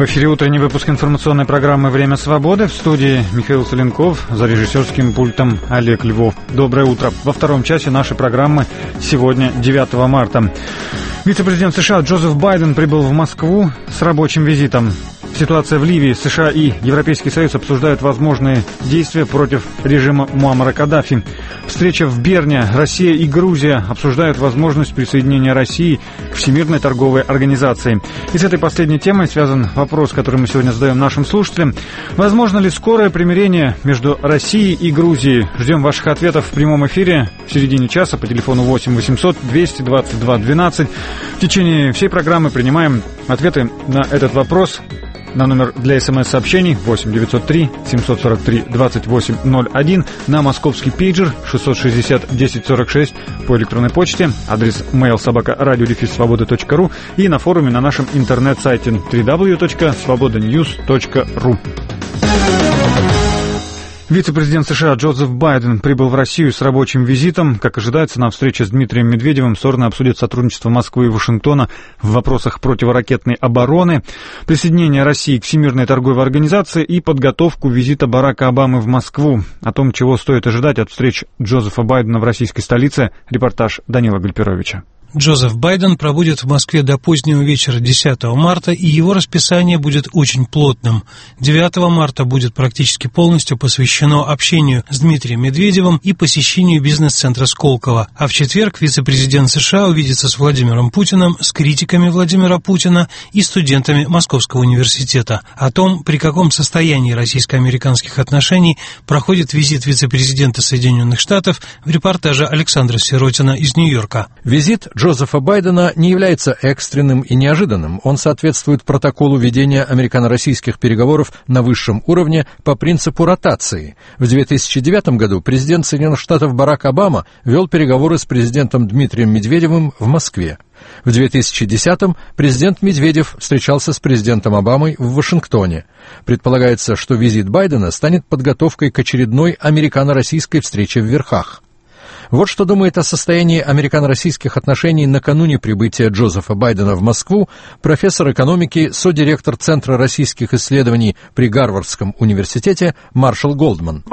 В эфире утренний выпуск информационной программы «Время свободы». В студии Михаил Соленков, за режиссерским пультом Олег Львов. Доброе утро. Во втором часе нашей программы сегодня 9 марта. Вице-президент США Джозеф Байден прибыл в Москву с рабочим визитом. Ситуация в Ливии. США и Европейский Союз обсуждают возможные действия против режима Муаммара Каддафи. Встреча в Берне. Россия и Грузия обсуждают возможность присоединения России к Всемирной торговой организации. И с этой последней темой связан вопрос, который мы сегодня задаем нашим слушателям. Возможно ли скорое примирение между Россией и Грузией? Ждем ваших ответов в прямом эфире в середине часа по телефону 8 800 222 12. В течение всей программы принимаем ответы на этот вопрос. На номер для СМС-сообщений 8 903 743 2801, на московский пейджер 660 1046 по электронной почте, адрес mail@radio-svoboda.ru и на форуме на нашем интернет-сайте www.svobodanews.ru. Вице-президент США Джозеф Байден прибыл в Россию с рабочим визитом. Как ожидается, на встрече с Дмитрием Медведевым стороны обсудят сотрудничество Москвы и Вашингтона в вопросах противоракетной обороны, присоединение России к Всемирной торговой организации и подготовку визита Барака Обамы в Москву. О том, чего стоит ожидать от встреч Джозефа Байдена в российской столице, репортаж Данила Гальперовича. Джозеф Байден пробудет в Москве до позднего вечера 10 марта, и его расписание будет очень плотным. 9 марта будет практически полностью посвящено общению с Дмитрием Медведевым и посещению бизнес-центра Сколково. А в четверг вице-президент США увидится с Владимиром Путиным, с критиками Владимира Путина и студентами Московского университета. О том, при каком состоянии российско-американских отношений проходит визит вице-президента Соединенных Штатов, в репортаже Александра Сиротина из Нью-Йорка. Визит Джозефа Байдена не является экстренным и неожиданным. Он соответствует протоколу ведения американо-российских переговоров на высшем уровне по принципу ротации. В 2009 году президент Соединенных Штатов Барак Обама вел переговоры с президентом Дмитрием Медведевым в Москве. В 2010-м президент Медведев встречался с президентом Обамой в Вашингтоне. Предполагается, что визит Байдена станет подготовкой к очередной американо-российской встрече в Верхах. Вот что думает о состоянии американо-российских отношений накануне прибытия Джозефа Байдена в Москву профессор экономики, содиректор Центра российских исследований при Гарвардском университете Маршал Голдман.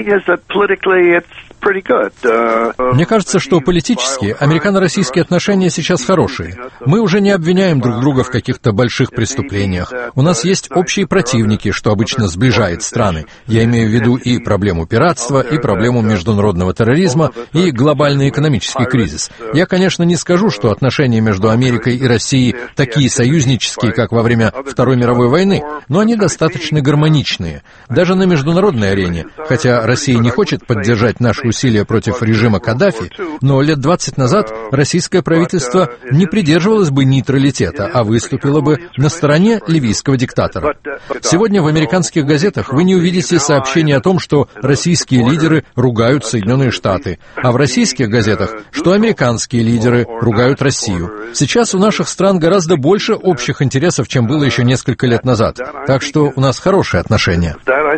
Мне кажется, что политически американо-российские отношения сейчас хорошие. Мы уже не обвиняем друг друга в каких-то больших преступлениях. У нас есть общие противники, что обычно сближает страны. Я имею в виду и проблему пиратства, и проблему международного терроризма, и глобальный экономический кризис. Я, конечно, не скажу, что отношения между Америкой и Россией такие союзнические, как во время Второй мировой войны, но они достаточно гармоничные. Даже на международной арене, хотя Россия не хочет поддержать наши усилия против режима Каддафи, но лет 20 назад российское правительство не придерживалось бы нейтралитета, а выступило бы на стороне ливийского диктатора. Сегодня в американских газетах вы не увидите сообщений о том, что российские лидеры ругают Соединенные Штаты, а в российских газетах, что американские лидеры ругают Россию. Сейчас у наших стран гораздо больше общих интересов, чем было еще несколько лет назад. Так что у нас хорошие отношения.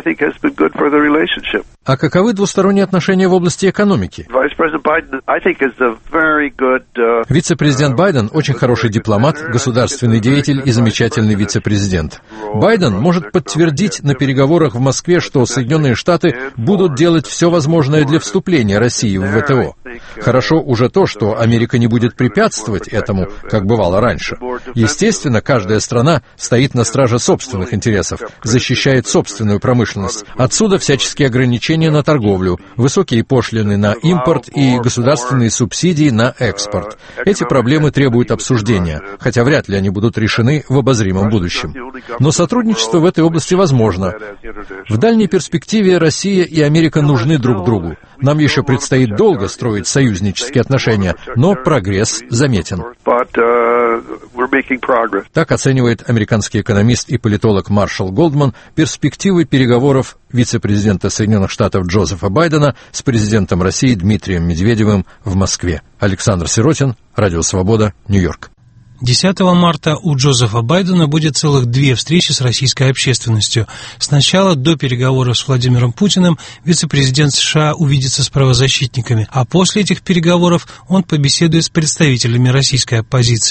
А каковы двусторонние отношения в области экономики? Вице-президент Байден очень хороший дипломат, государственный деятель и замечательный вице-президент. Байден может подтвердить на переговорах в Москве, что Соединенные Штаты будут делать все возможное для вступления России в ВТО. Хорошо уже то, что Америка не будет препятствовать этому, как бывало раньше. Естественно, каждая страна стоит на страже собственных интересов, защищает собственную промышленность. Отсюда всяческие ограничения на торговлю, высокие пошлины на импорт и государственные субсидии на экспорт. Эти проблемы требуют обсуждения, хотя вряд ли они будут решены в обозримом будущем. Но сотрудничество в этой области возможно. В дальней перспективе Россия и Америка нужны друг другу. Нам еще предстоит долго строить союзнические отношения, но прогресс заметен. Так оценивает американский экономист и политолог Маршал Голдман перспективы переговоров вице-президента Соединенных Штатов Джозефа Байдена с президентом России Дмитрием Медведевым в Москве. Александр Сиротин, Радио Свобода, Нью-Йорк. 10 марта у Джозефа Байдена будет целых 2 встречи с российской общественностью. Сначала, до переговоров с Владимиром Путиным, вице-президент США увидится с правозащитниками, а после этих переговоров он побеседует с представителями российской оппозиции.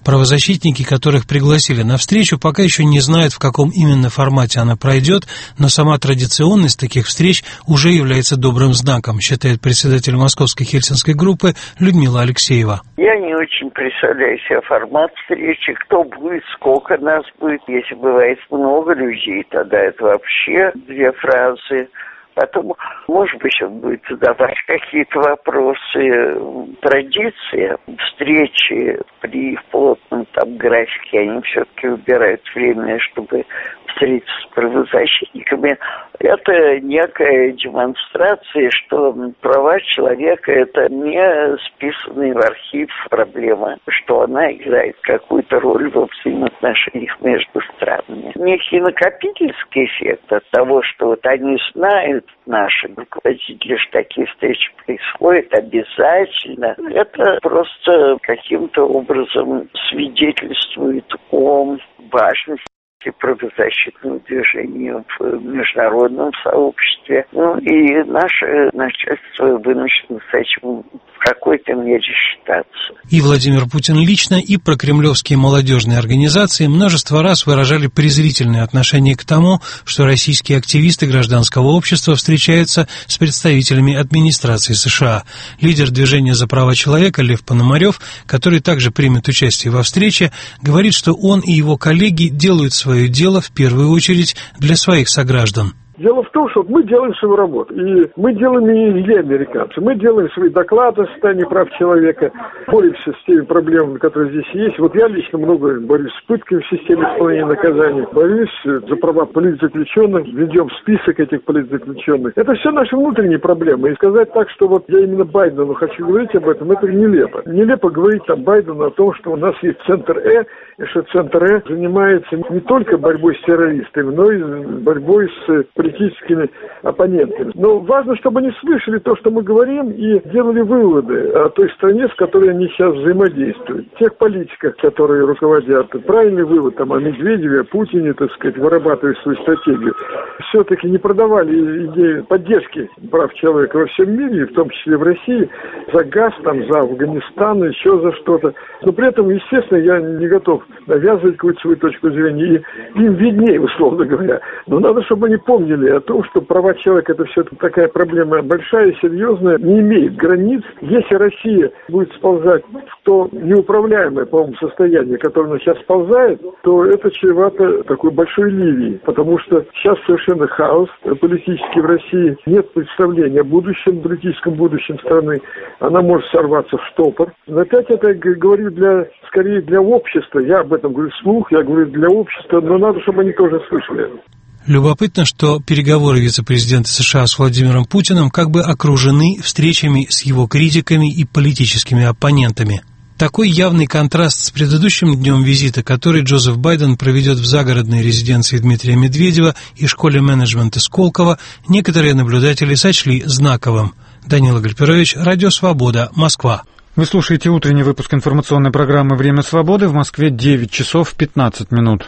Правозащитники, которых пригласили на встречу, пока еще не знают, в каком именно формате она пройдет, но сама традиционность таких встреч уже является добрым знаком, считает председатель московской хельсинской группы Людмила Алексеева. Я не очень представляю себе формат встречи, кто будет, сколько нас будет. Если бывает много людей, тогда это вообще 2 фразы. Потом, может быть, он будет задавать какие-то вопросы. Традиции, встречи при плотном там графике, они все-таки выбирают время, чтобы встретиться с правозащитниками. Это некая демонстрация, что права человека – это не списанная в архив проблема, что она играет какую-то роль во взаимоотношениях между странами. Некий накопительский эффект от того, что вот они знают, наши руководители, что такие встречи происходят обязательно. Это просто каким-то образом свидетельствует о важности правозащитного движения в международном сообществе. Ну и наше начальство вынуждено с этим в какой-то мере считаться. И Владимир Путин лично, и прокремлевские молодежные организации множество раз выражали презрительное отношение к тому, что российские активисты гражданского общества встречаются с представителями администрации США. Лидер движения за права человека Лев Пономарев, который также примет участие во встрече, говорит, что он и его коллеги делают свое дело в первую очередь для своих сограждан. Дело в том, что мы делаем свою работу, и мы делаем не для американцев. Мы делаем свои доклады о состоянии прав человека, боремся с теми проблемами, которые здесь есть. Вот я лично много борюсь с пытками в системе исполнения наказаний, борюсь за права политзаключенных, ведем список этих политзаключенных. Это все наши внутренние проблемы. И сказать так, что вот я именно Байдену хочу говорить об этом, это нелепо. Нелепо говорить там Байдену о том, что у нас есть Центр и что Центр занимается не только борьбой с террористами, но и борьбой с политическими оппонентами. Но важно, чтобы они слышали то, что мы говорим, и делали выводы о той стране, с которой они сейчас взаимодействуют. Тех политиках, которые руководят. Правильный вывод там о Медведеве, о Путине, так сказать, вырабатывая свою стратегию. Все-таки не продавали идею поддержки прав человека во всем мире, в том числе в России, за газ, там, за Афганистан, еще за что-то. Но при этом, естественно, я не готов навязывать какую-то свою точку зрения. И им виднее, условно говоря. Но надо, чтобы они помнили о том, что права человека – это все-таки такая проблема большая, серьезная, не имеет границ. Если Россия будет сползать в то неуправляемое, по-моему, состояние, которое она сейчас сползает, то это чревато такой большой ливией, потому что сейчас совершенно хаос политический в России, нет представления о будущем, политическом будущем страны, она может сорваться в штопор. Но опять это говорю скорее для общества, я об этом говорю вслух, я говорю для общества, но надо, чтобы они тоже слышали. Любопытно, что переговоры вице-президента США с Владимиром Путиным как бы окружены встречами с его критиками и политическими оппонентами. Такой явный контраст с предыдущим днем визита, который Джозеф Байден проведет в загородной резиденции Дмитрия Медведева и школе менеджмента Сколково, некоторые наблюдатели сочли знаковым. Данила Гальперович, Радио Свобода, Москва. Вы слушаете утренний выпуск информационной программы «Время свободы». В Москве 9 часов 15 минут.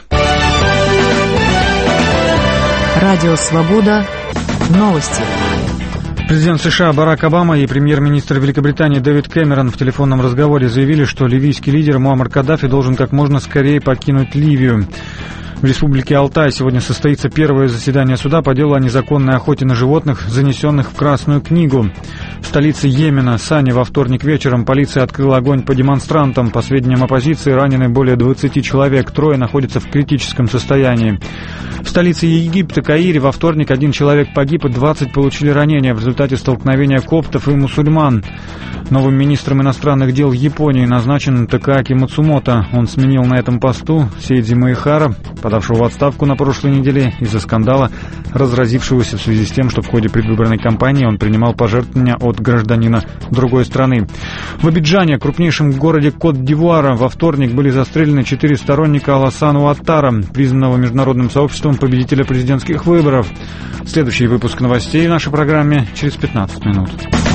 Радио «Свобода». Новости. Президент США Барак Обама и премьер-министр Великобритании Дэвид Кэмерон в телефонном разговоре заявили, что ливийский лидер Муаммар Каддафи должен как можно скорее покинуть Ливию. В республике Алтай сегодня состоится первое заседание суда по делу о незаконной охоте на животных, занесенных в Красную книгу. В столице Йемена, Сане, во вторник вечером полиция открыла огонь по демонстрантам. По сведениям оппозиции, ранены более 20 человек, 3 находятся в критическом состоянии. В столице Египта, Каире, во вторник 1 человек погиб и 20 получили ранения в результате столкновения коптов и мусульман. Новым министром иностранных дел Японии назначен Такааки Мацумото. Он сменил на этом посту Сейдзи Маэхара, подавшего в отставку на прошлой неделе из-за скандала, разразившегося в связи с тем, что в ходе предвыборной кампании он принимал пожертвования от гражданина другой страны. В Абиджане, крупнейшем городе Кот-д'Ивуара, во вторник были застрелены 4 сторонника Алассана Уаттара, признанного международным сообществом победителя президентских выборов. Следующий выпуск новостей в нашей программе через 15 минут.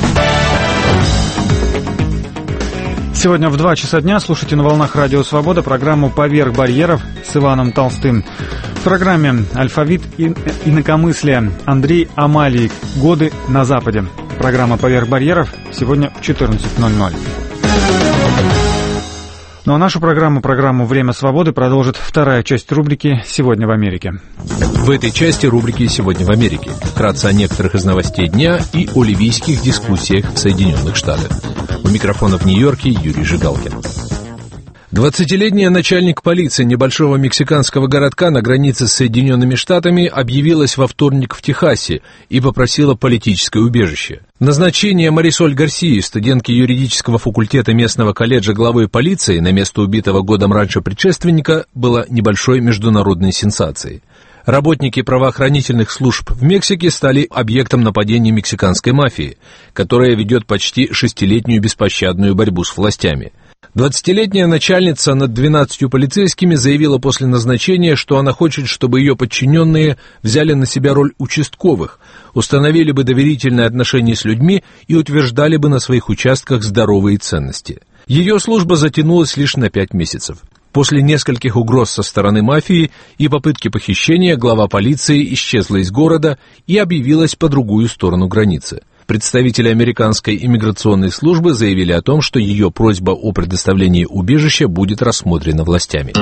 Сегодня в 2 часа дня слушайте на волнах Радио Свобода программу «Поверх барьеров» с Иваном Толстым. В программе «Алфавит инакомыслия» Андрей Амалий «Годы на Западе». Программа «Поверх барьеров» сегодня в 14:00. Ну а нашу программу «Время свободы» продолжит вторая часть рубрики «Сегодня в Америке». В этой части рубрики «Сегодня в Америке» вкратце о некоторых из новостей дня и о ливийских дискуссиях в Соединенных Штатах. У микрофона в Нью-Йорке Юрий Жигалкин. 20-летняя начальник полиции небольшого мексиканского городка на границе с Соединенными Штатами объявилась во вторник в Техасе и попросила политическое убежище. Назначение Марисоль Гарсии, студентки юридического факультета местного колледжа главой полиции на место убитого годом раньше предшественника, было небольшой международной сенсацией. Работники правоохранительных служб в Мексике стали объектом нападения мексиканской мафии, которая ведет почти 6-летнюю беспощадную борьбу с властями. 20-летняя начальница над 12 полицейскими заявила после назначения, что она хочет, чтобы ее подчиненные взяли на себя роль участковых, установили бы доверительные отношения с людьми и утверждали бы на своих участках здоровые ценности. Ее служба затянулась лишь на 5 месяцев. После нескольких угроз со стороны мафии и попытки похищения глава полиции исчезла из города и объявилась по другую сторону границы. Представители американской иммиграционной службы заявили о том, что ее просьба о предоставлении убежища будет рассмотрена властями.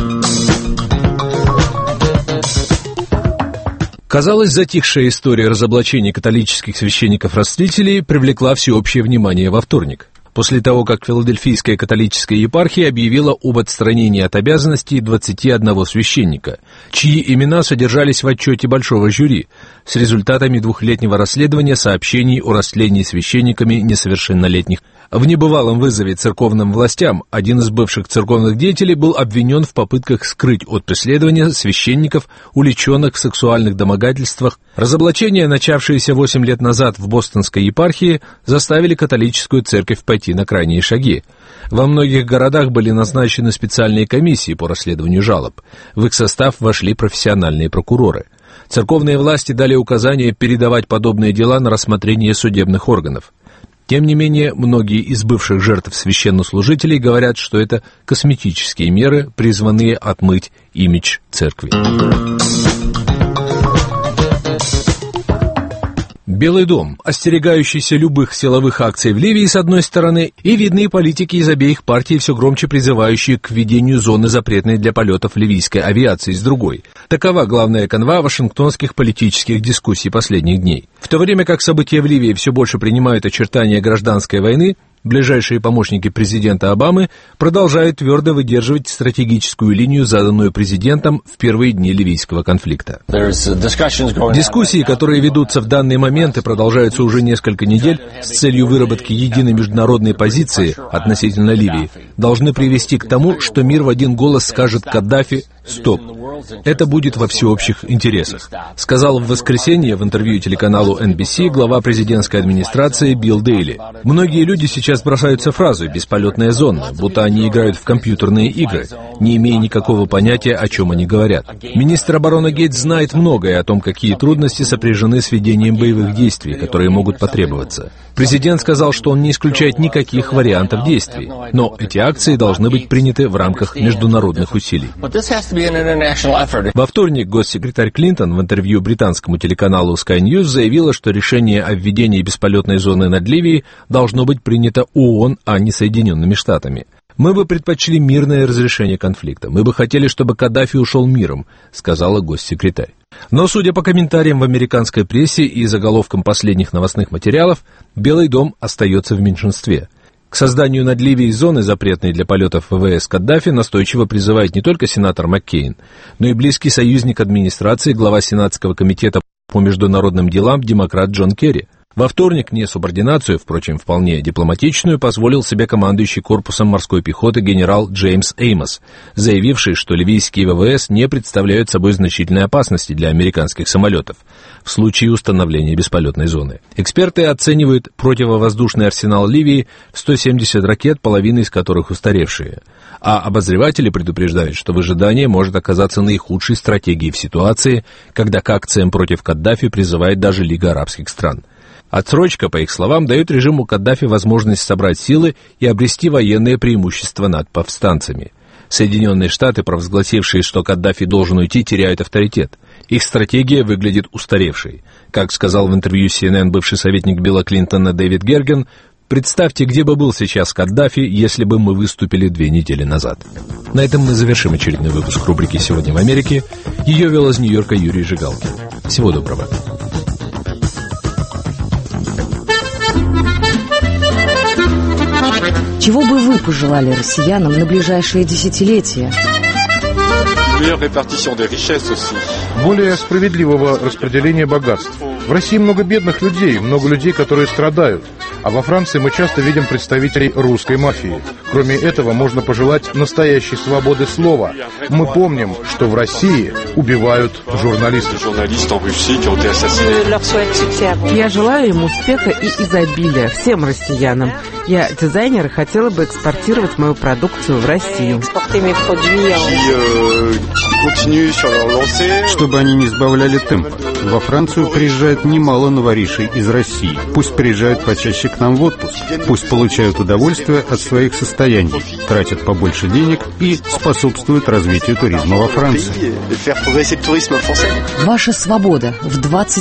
Казалось, затихшая история разоблачения католических священников-растлителей привлекла всеобщее внимание во вторник. После того, как Филадельфийская католическая епархия объявила об отстранении от обязанностей 21 священника, чьи имена содержались в отчете большого жюри с результатами 2-летнего расследования сообщений о растлении священниками несовершеннолетних. В небывалом вызове церковным властям один из бывших церковных деятелей был обвинен в попытках скрыть от преследования священников, уличенных в сексуальных домогательствах. Разоблачения, начавшиеся 8 лет назад в бостонской епархии, заставили католическую церковь пойти на крайние шаги. Во многих городах были назначены специальные комиссии по расследованию жалоб. В их состав вошли профессиональные прокуроры. Церковные власти дали указание передавать подобные дела на рассмотрение судебных органов. Тем не менее, многие из бывших жертв священнослужителей говорят, что это косметические меры, призванные отмыть имидж церкви. Белый дом, остерегающийся любых силовых акций в Ливии, с одной стороны, и видные политики из обеих партий, все громче призывающие к введению зоны, запретной для полетов ливийской авиации, с другой. Такова главная канва вашингтонских политических дискуссий последних дней. В то время как события в Ливии все больше принимают очертания гражданской войны, ближайшие помощники президента Обамы продолжают твердо выдерживать стратегическую линию, заданную президентом в первые дни ливийского конфликта. Дискуссии, которые ведутся в данный момент и продолжаются уже несколько недель с целью выработки единой международной позиции относительно Ливии, должны привести к тому, что мир в один голос скажет Каддафи «Стоп». Это будет во всеобщих интересах, сказал в воскресенье в интервью телеканалу NBC глава президентской администрации Билл Дейли. Многие люди сейчас бросаются фразой «бесполетная зона», будто они играют в компьютерные игры, не имея никакого понятия, о чем они говорят. Министр обороны Гейтс знает многое о том, какие трудности сопряжены с ведением боевых действий, которые могут потребоваться. Президент сказал, что он не исключает никаких вариантов действий, но эти акции должны быть приняты в рамках международных усилий. Во вторник госсекретарь Клинтон в интервью британскому телеканалу Sky News заявила, что решение о введении бесполетной зоны над Ливией должно быть принято ООН, а не Соединенными Штатами. «Мы бы предпочли мирное разрешение конфликта. Мы бы хотели, чтобы Каддафи ушел миром», — сказала госсекретарь. Но, судя по комментариям в американской прессе и заголовкам последних новостных материалов, Белый дом остается в меньшинстве. К созданию над Ливией зоны, запретной для полетов ВВС Каддафи, настойчиво призывает не только сенатор Маккейн, но и близкий союзник администрации, глава Сенатского комитета по международным делам демократ Джон Керри. Во вторник несубординацию, впрочем, вполне дипломатичную, позволил себе командующий корпусом морской пехоты генерал Джеймс Эймос, заявивший, что ливийские ВВС не представляют собой значительной опасности для американских самолетов в случае установления бесполетной зоны. Эксперты оценивают противовоздушный арсенал Ливии в 170 ракет, половина из которых устаревшие. А обозреватели предупреждают, что выжидание может оказаться наихудшей стратегией в ситуации, когда к акциям против Каддафи призывает даже Лига арабских стран. Отсрочка, по их словам, дает режиму Каддафи возможность собрать силы и обрести военное преимущество над повстанцами. Соединенные Штаты, провозгласившие, что Каддафи должен уйти, теряют авторитет. Их стратегия выглядит устаревшей. Как сказал в интервью CNN бывший советник Билла Клинтона Дэвид Герген, Представьте, где бы был сейчас Каддафи, если бы мы выступили 2 недели назад. На этом мы завершим очередной выпуск рубрики «Сегодня в Америке». Ее вел из Нью-Йорка Юрий Жигалкин. Всего доброго. Чего бы вы пожелали россиянам на ближайшие десятилетия? Более справедливого распределения богатств. В России много бедных людей, много людей, которые страдают. А во Франции мы часто видим представителей русской мафии. Кроме этого, можно пожелать настоящей свободы слова. Мы помним, что в России убивают журналистов. Я желаю им успеха и изобилия всем россиянам. Я дизайнер и хотела бы экспортировать мою продукцию в Россию. Чтобы они не сбавляли темпа. Во Францию приезжает немало новоришей из России. Пусть приезжают почаще к нам в отпуск. Пусть получают удовольствие от своих состояний, тратят побольше денег и способствуют развитию туризма во Франции. Ваша свобода в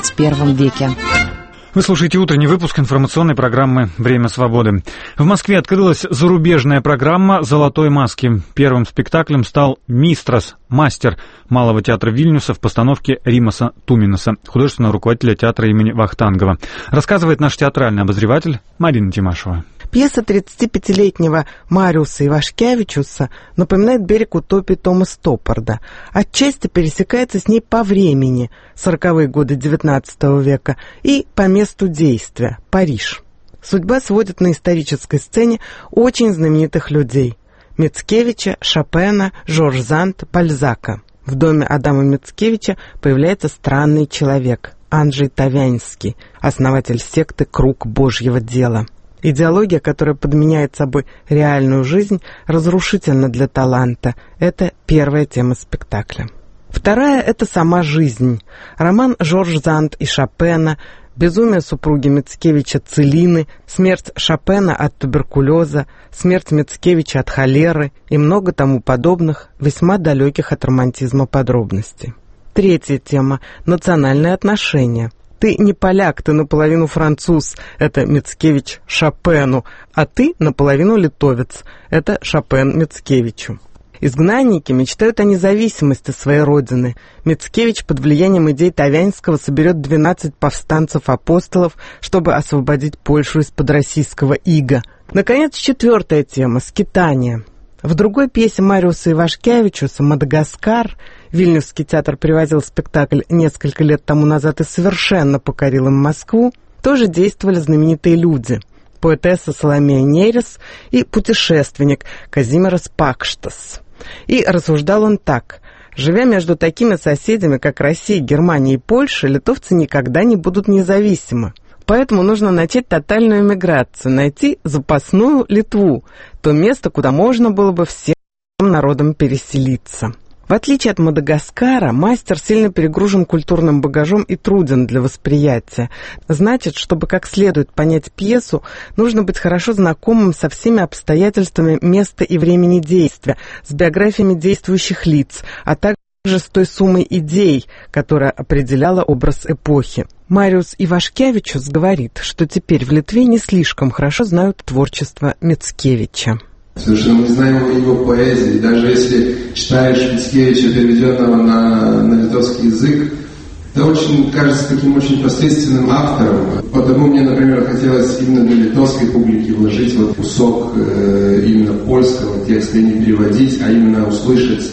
21 веке. Вы слушаете утренний выпуск информационной программы «Время свободы». В Москве открылась зарубежная программа «Золотой маски». Первым спектаклем стал «Мистрос», мастер Малого театра Вильнюса в постановке Римаса Туминаса, художественного руководителя театра имени Вахтангова. Рассказывает наш театральный обозреватель Марина Тимашева. Пьеса 35-летнего Мариуса Ивашкевичуса напоминает «Берег утопии» Тома Стоппарда. Отчасти пересекается с ней по времени, 40-е годы XIX века, и по месту действия, Париж. Судьба сводит на исторической сцене очень знаменитых людей – Мицкевича, Шопена, Жорж Санд, Бальзака. В доме Адама Мицкевича появляется странный человек – Анджей Тавянский, основатель секты «Круг Божьего дела». Идеология, которая подменяет собой реальную жизнь, разрушительна для таланта. Это первая тема спектакля. Вторая – это сама жизнь. Роман Жорж Санд и Шопена, безумие супруги Мицкевича Целины, смерть Шопена от туберкулеза, смерть Мицкевича от холеры и много тому подобных, весьма далеких от романтизма подробностей. Третья тема – национальные отношения. Ты не поляк, ты наполовину француз, это Мицкевич Шопену, а ты наполовину литовец, это Шопен Мицкевичу. Изгнанники мечтают о независимости своей родины. Мицкевич под влиянием идей Тавянского соберет 12 повстанцев-апостолов, чтобы освободить Польшу из-под российского ига. Наконец, четвертая тема – скитание. В другой пьесе Мариуса Ивашкевичуса «Мадагаскар» Вильнюсский театр привозил спектакль несколько лет тому назад и совершенно покорил им Москву, тоже действовали знаменитые люди – поэтесса Соломея Нерес и путешественник Казимирас Пакштас. И рассуждал он так: живя между такими соседями, как Россия, Германия и Польша, литовцы никогда не будут независимы. Поэтому нужно начать тотальную эмиграцию, найти запасную Литву, то место, куда можно было бы всем народам переселиться. В отличие от Мадагаскара, мастер сильно перегружен культурным багажом и труден для восприятия. Значит, чтобы как следует понять пьесу, нужно быть хорошо знакомым со всеми обстоятельствами места и времени действия, с биографиями действующих лиц, а также с той суммой идей, которая определяла образ эпохи. Мариус Ивашкевичус говорит, что теперь в Литве не слишком хорошо знают творчество Мицкевича. Совершенно мы не знаем его поэзии. Даже если читаешь Мицкевича, переведенного на литовский язык, это очень, кажется, таким очень посредственным автором. Потому мне, например, хотелось именно для литовской публики вложить вот кусок именно польского текста и не переводить, а именно услышать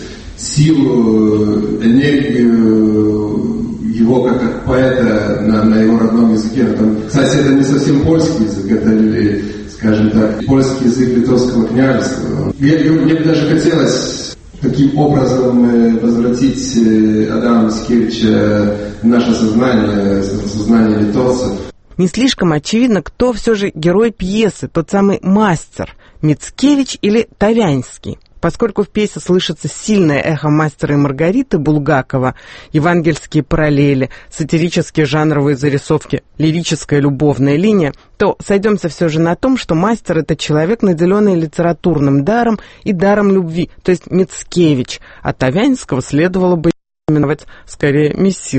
силу, энергию его как поэта на его родном языке. Кстати, это не совсем польский язык, это, скажем так, польский язык литовского княжества. Мне бы даже хотелось таким образом возвратить Адама Мицкевича в наше сознание литовцев. Не слишком очевидно, кто все же герой пьесы, тот самый мастер, Мицкевич или Тавянский. Поскольку в пьесе слышится сильное эхо «Мастера и Маргариты» Булгакова, евангельские параллели, сатирические жанровые зарисовки, лирическая любовная линия, то сойдемся все же на том, что мастер – это человек, наделенный литературным даром и даром любви, то есть Мицкевич, а Тавянского следовало бы именовать скорее мессиром.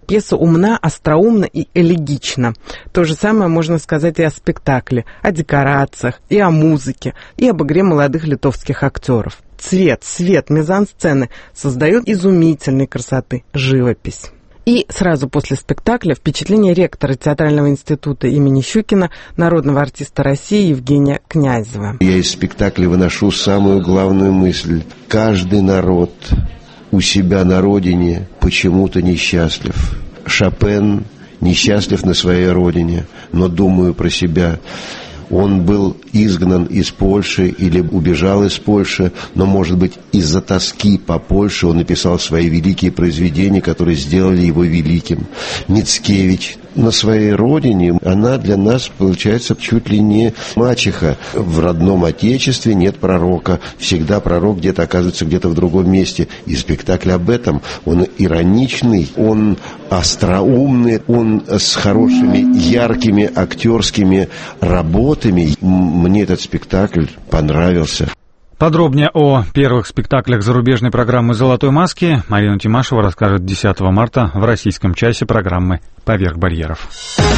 Пьеса умна, остроумна и элегична. То же самое можно сказать и о спектакле, о декорациях, и о музыке, и об игре молодых литовских актеров. Цвет, свет, мизансцены создают изумительной красоты живопись. И сразу после спектакля впечатление ректора Театрального института имени Щукина, народного артиста России Евгения Князева. Я из спектакля выношу самую главную мысль. Каждый народ у себя на родине почему-то несчастлив. Шопен несчастлив на своей родине, но думаю про себя. Он был изгнан из Польши или убежал из Польши, но, может быть, из-за тоски по Польше он написал свои великие произведения, которые сделали его великим. Мицкевич на своей родине, она для нас, получается, чуть ли не мачеха. В родном отечестве нет пророка. Всегда пророк где-то оказывается где-то в другом месте. И спектакль об этом. Он ироничный, он остроумный, он с хорошими, яркими актерскими работами. Мне этот спектакль понравился. Подробнее о первых спектаклях зарубежной программы «Золотой маски» Марина Тимашева расскажет 10 марта в российском часе программы «Поверх барьеров».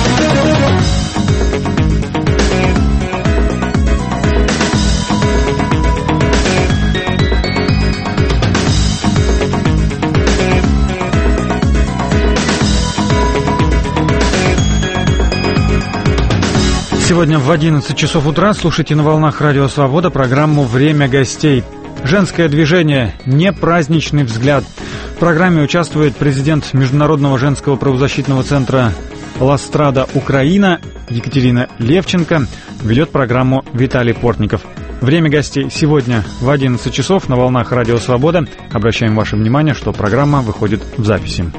Сегодня в 11 часов утра слушайте на волнах Радио Свобода программу «Время гостей». Женское движение «Не праздничный взгляд». В программе участвует президент Международного женского правозащитного центра «Ластрада Украина» Екатерина Левченко. Ведет программу Виталий Портников. Время гостей сегодня в 11 часов на волнах Радио Свобода. Обращаем ваше внимание, что программа выходит в записи.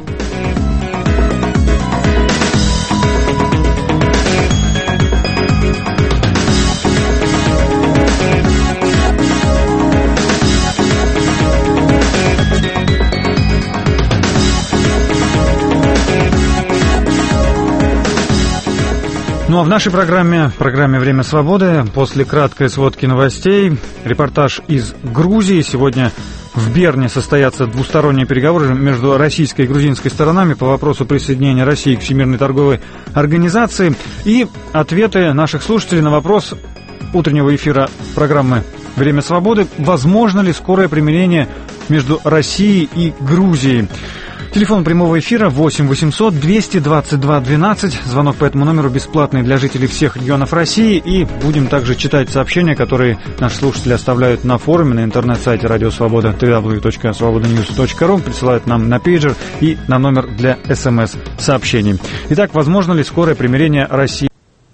Ну а в нашей программе «Время свободы» после краткой сводки новостей репортаж из Грузии. Сегодня в Берне состоятся двусторонние переговоры между российской и грузинской сторонами по вопросу присоединения России к Всемирной торговой организации. И ответы наших слушателей на вопрос утреннего эфира программы «Время свободы». Возможно ли скорое примирение между Россией и Грузией? Телефон прямого эфира 8 800 222 12. Звонок по этому номеру бесплатный для жителей всех регионов России. И будем также читать сообщения, которые наши слушатели оставляют на форуме, на интернет-сайте Радио Свобода www.svobodanews.ru. Присылают нам на пейджер и на номер для СМС-сообщений. Итак, возможно ли скорое примирение России?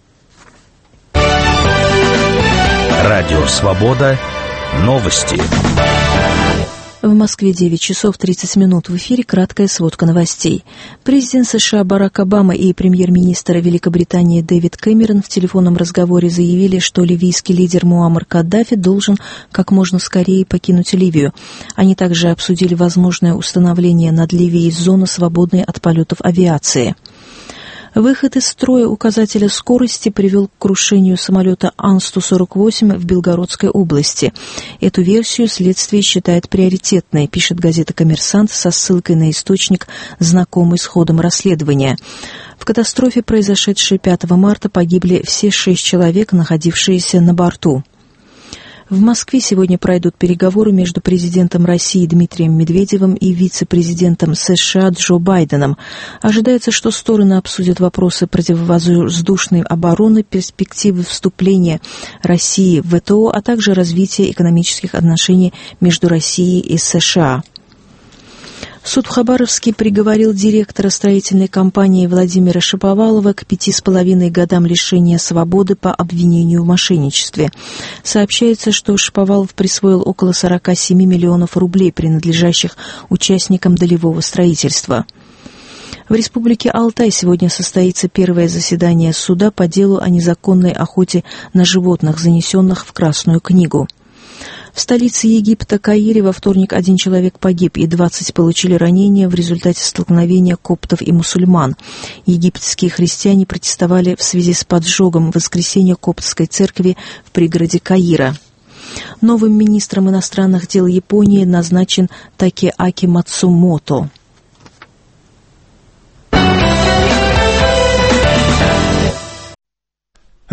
Радио Свобода. Новости. В Москве 9 часов 30 минут. В эфире краткая сводка новостей. Президент США Барак Обама и премьер-министр Великобритании Дэвид Кэмерон в телефонном разговоре заявили, что ливийский лидер Муаммар Каддафи должен как можно скорее покинуть Ливию. Они также обсудили возможное установление над Ливией зоны, свободной от полетов авиации. Выход из строя указателя скорости привел к крушению самолета Ан-148 в Белгородской области. Эту версию следствие считает приоритетной, пишет газета «Коммерсант» со ссылкой на источник, знакомый с ходом расследования. В катастрофе, произошедшей 5 марта, погибли все 6 человек, находившиеся на борту. В Москве сегодня пройдут переговоры между президентом России Дмитрием Медведевым и вице-президентом США Джо Байденом. Ожидается, что стороны обсудят вопросы противовоздушной обороны, перспективы вступления России в ВТО, а также развитие экономических отношений между Россией и США. Суд в Хабаровске приговорил директора строительной компании Владимира Шаповалова к 5,5 годам лишения свободы по обвинению в мошенничестве. Сообщается, что Шаповалов присвоил около 47 миллионов рублей, принадлежащих участникам долевого строительства. В Республике Алтай сегодня состоится первое заседание суда по делу о незаконной охоте на животных, занесенных в Красную книгу. В столице Египта Каире во вторник 1 человек погиб и 20 получили ранения в результате столкновения коптов и мусульман. Египетские христиане протестовали в связи с поджогом в воскресенье коптской церкви в пригороде Каира. Новым министром иностранных дел Японии назначен Такеаки Мацумото.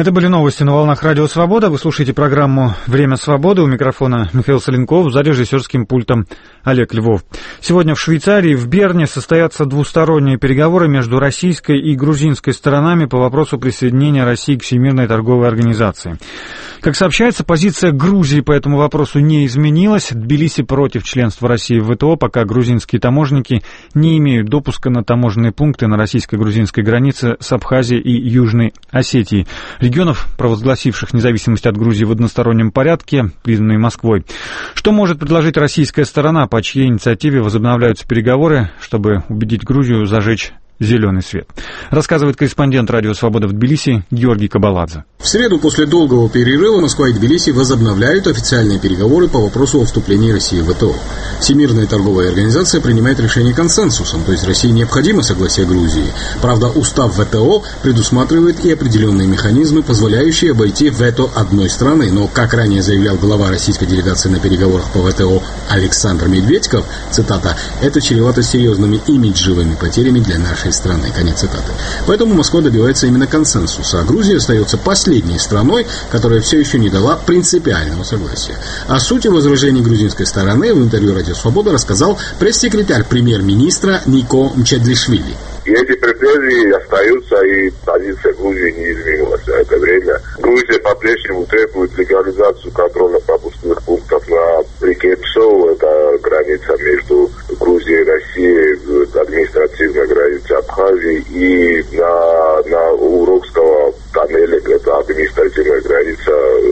Это были новости на волнах Радио Свобода. Вы слушаете программу «Время свободы». У микрофона Михаил Соленков, за режиссерским пультом Олег Львов. Сегодня в Швейцарии, в Берне, состоятся двусторонние переговоры между российской и грузинской сторонами по вопросу присоединения России к Всемирной торговой организации. Как сообщается, позиция Грузии по этому вопросу не изменилась. Тбилиси против членства России в ВТО, пока грузинские таможенники не имеют допуска на таможенные пункты на российско-грузинской границе с Абхазией и Южной Осетией. Регионов, провозгласивших независимость от Грузии в одностороннем порядке, признанные Москвой. Что может предложить российская сторона, по чьей инициативе возобновляются переговоры, чтобы убедить Грузию зажечь зеленый свет? Рассказывает корреспондент Радио Свобода в Тбилиси Георгий Кабаладзе. В среду после долгого перерыва Москва и Тбилиси возобновляют официальные переговоры по вопросу о вступлении России в ВТО. Всемирная торговая организация принимает решение консенсусом, то есть России необходимо согласие Грузии. Правда, устав ВТО предусматривает и определенные механизмы, позволяющие обойти вето одной страны. Но, как ранее заявлял глава российской делегации на переговорах по ВТО Александр Медведьков, цитата, «это чревато серьезными имиджевыми потерями для нашей страны». Конец цитаты. Поэтому Москва добивается именно консенсуса, а Грузия остается последней страной, которая все еще не дала принципиального согласия. О сути возражений грузинской стороны в интервью «Радио Свобода» рассказал пресс-секретарь премьер-министра Нико Мчедлишвили. И эти претензии остаются, и позиция Грузии не изменилась за это время. Грузия по-прежнему требует легализацию контрольно-пропускных пунктов на реке Псоу, это граница между Грузией и Россией, административная граница Абхазии, и на Урокского тоннеля, это административная граница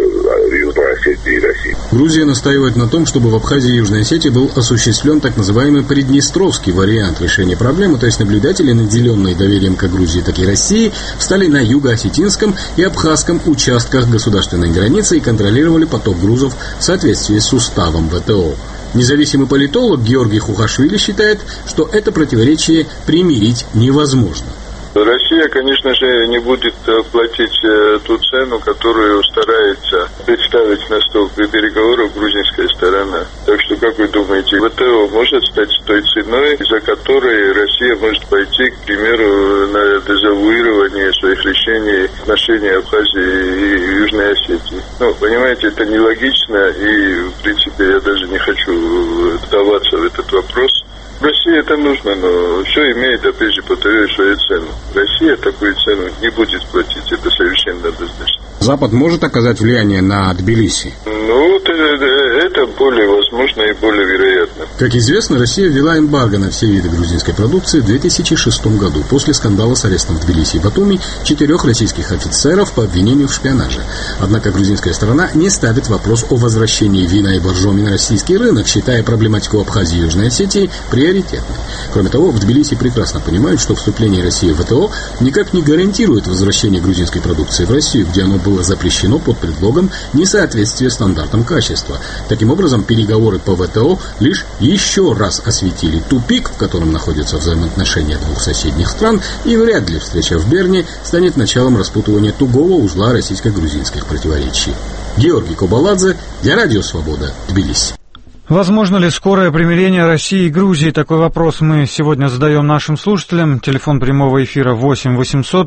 Южной Осетии и России. Грузия настаивает на том, чтобы в Абхазии и Южной Осетии был осуществлен так называемый приднестровский вариант решения проблемы, то есть наблюдатели, наделенные доверием как Грузии, так и России, встали на юго-осетинском и абхазском участках государственной границы и контролировали поток грузов в соответствии с уставом ВТО. Независимый политолог Георгий Хухашвили считает, что это противоречие примирить невозможно. Россия, конечно же, не будет платить ту цену, которую старается представить на стол переговоров грузинская сторона. Так что, как вы думаете, ВТО может стать той ценой, за которой Россия может пойти, к примеру, на дезавуирование своих решений в отношении Абхазии и Южной Осетии? Ну, понимаете, это нелогично, и, в принципе, я даже не хочу вдаваться в этот вопрос. России это нужно, но все имеет, опять же, повторяю, свою цену. Россия такую цену не будет платить, это совершенно однозначно. Запад может оказать влияние на Тбилиси? Ну, это более возможно и более вероятно. Как известно, Россия ввела эмбарго на все виды грузинской продукции в 2006 году, после скандала с арестом в Тбилиси и Батуми 4 российских офицеров по обвинению в шпионаже. Однако грузинская сторона не ставит вопрос о возвращении вина и боржоми на российский рынок, считая проблематику Абхазии и Южной Осетии приоритетной. Кроме того, в Тбилиси прекрасно понимают, что вступление России в ВТО никак не гарантирует возвращение грузинской продукции в Россию, где оно было запрещено под предлогом несоответствия стандартам качества. Таким образом, переговоры по ВТО лишь еще раз осветили тупик, в котором находятся взаимоотношения двух соседних стран, и вряд ли встреча в Берне станет началом распутывания тугого узла российско-грузинских противоречий. Георгий Кабаладзе для Радио Свобода, Тбилиси. Возможно ли скорое примирение России и Грузии? Такой вопрос мы сегодня задаем нашим слушателям. Телефон прямого эфира 8 800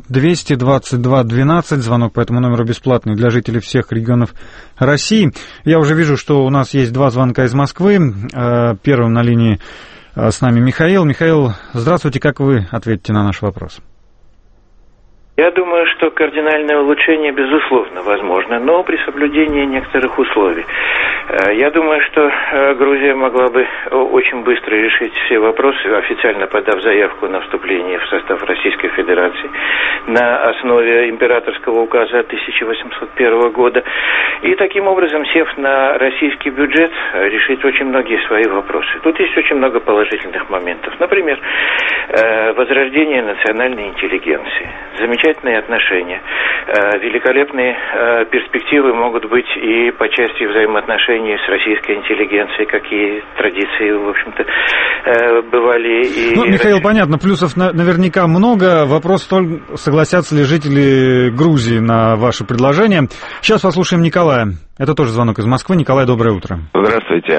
222 12. Звонок по этому номеру бесплатный для жителей всех регионов России. Я уже вижу, что у нас есть 2 звонка из Москвы. Первым на линии с нами Михаил. Михаил, здравствуйте. Как вы ответите на наш вопрос? Я думаю, что кардинальное улучшение, безусловно, возможно, но при соблюдении некоторых условий. Я думаю, что Грузия могла бы очень быстро решить все вопросы, официально подав заявку на вступление в состав Российской Федерации на основе императорского указа 1801 года. И таким образом, сев на российский бюджет, решить очень многие свои вопросы. Тут есть очень много положительных моментов. Например, возрождение национальной интеллигенции. Замечательные отношения. Великолепные перспективы могут быть и по части взаимоотношений с российской интеллигенцией, какие традиции, в общем-то, бывали. И Михаил, понятно, плюсов наверняка много. Вопрос только, согласятся ли жители Грузии на ваше предложение. Сейчас послушаем Николая. Это тоже звонок из Москвы. Николай, доброе утро. Здравствуйте.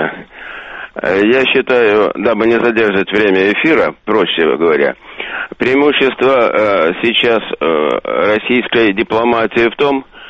Я считаю, дабы не задержать время эфира, проще говоря, преимущество сейчас российской дипломатии в том,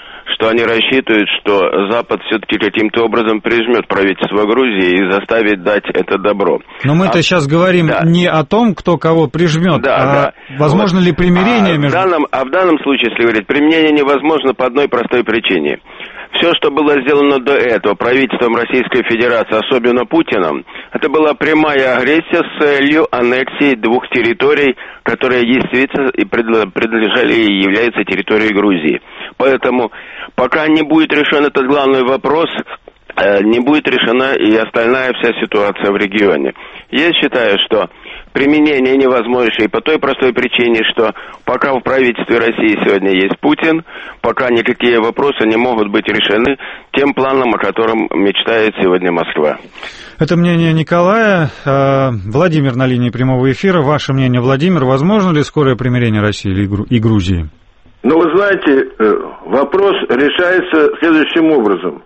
что они рассчитывают, что Запад все-таки каким-то образом прижмет правительство Грузии и заставит дать это добро. Но мы-то сейчас говорим не о том, кто кого прижмет, возможно ли примирение между... В данном случае, если говорить, примирение невозможно по одной простой причине. Все, что было сделано до этого правительством Российской Федерации, особенно Путиным, это была прямая агрессия с целью аннексии двух территорий, которые действительно принадлежали и являются территорией Грузии. Поэтому пока не будет решен этот главный вопрос, не будет решена и остальная вся ситуация в регионе. Я считаю, что применение невозможно и по той простой причине, что пока в правительстве России сегодня есть Путин, пока никакие вопросы не могут быть решены тем планом, о котором мечтает сегодня Москва. Это мнение Николая. Владимир на линии прямого эфира. Ваше мнение, Владимир, возможно ли скорое примирение России и Грузии? Ну, вы знаете, вопрос решается следующим образом,